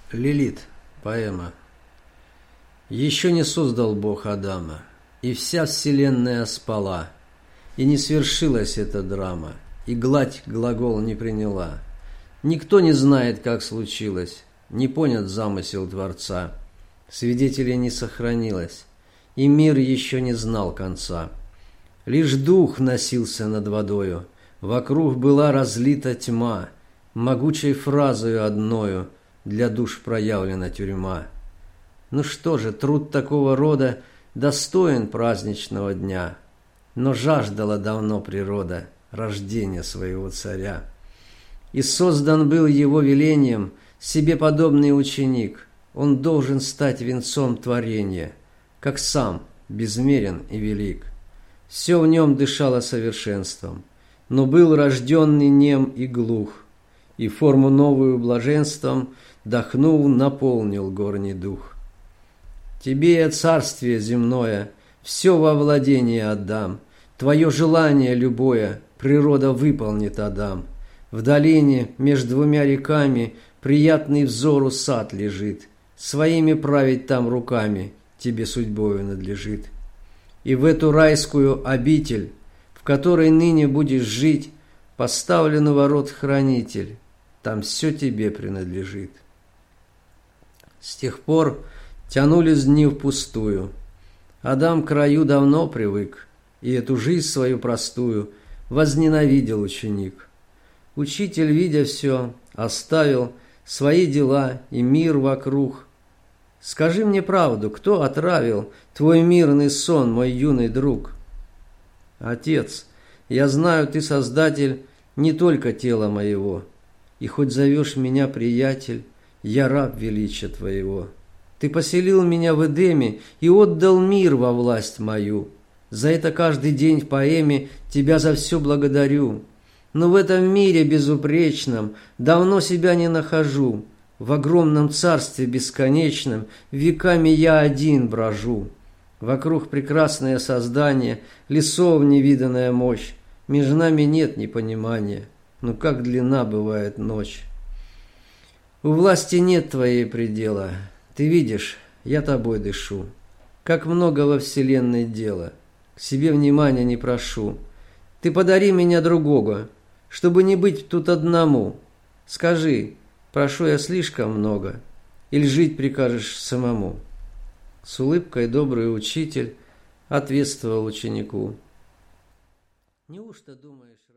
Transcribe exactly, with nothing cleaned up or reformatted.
Лилит. Поэма. Еще не создал Бог Адама, и вся вселенная спала, и не свершилась эта драма, и гладь глагол не приняла. Никто не знает, как случилось, не понят замысел Творца, свидетелей не сохранилось, и мир еще не знал конца. Лишь дух носился над водою, вокруг была разлита тьма, могучей фразою одною для душ проявлена тюрьма. Ну что же, труд такого рода достоин праздничного дня, но жаждала давно природа рождения своего царя. И создан был его велением себе подобный ученик, он должен стать венцом творения, как сам безмерен и велик. Все в нем дышало совершенством, но был рожденный нем и глух, и форму новую блаженством дохнул, наполнил горний дух. Тебе я царствие земное, все во владение отдам, твое желание любое природа выполнит, Адам. В долине между двумя реками приятный взору сад лежит, своими править там руками тебе судьбою надлежит. И в эту райскую обитель, в которой ныне будешь жить, поставлен у ворот хранитель, там все тебе принадлежит. С тех пор тянулись дни впустую. Адам к раю давно привык, и эту жизнь свою простую возненавидел ученик. Учитель, видя все, оставил свои дела и мир вокруг. Скажи мне правду, кто отравил твой мирный сон, мой юный друг? Отец, я знаю, ты создатель не только тела моего, и хоть зовешь меня приятель, я раб величия твоего. Ты поселил меня в Эдеме и отдал мир во власть мою. За это каждый день в поэме тебя за все благодарю. Но в этом мире безупречном давно себя не нахожу. В огромном царстве бесконечном веками я один брожу. Вокруг прекрасное создание, лесов невиданная мощь. Между нами нет непонимания, но как длинна бывает ночь. У власти нет твоей предела. Ты видишь, я тобой дышу. Как много во вселенной дела. К себе внимания не прошу. Ты подари меня другого, чтобы не быть тут одному. Скажи, прошу я слишком много, или жить прикажешь самому? С улыбкой добрый учитель ответствовал ученику. Неужто думаешь...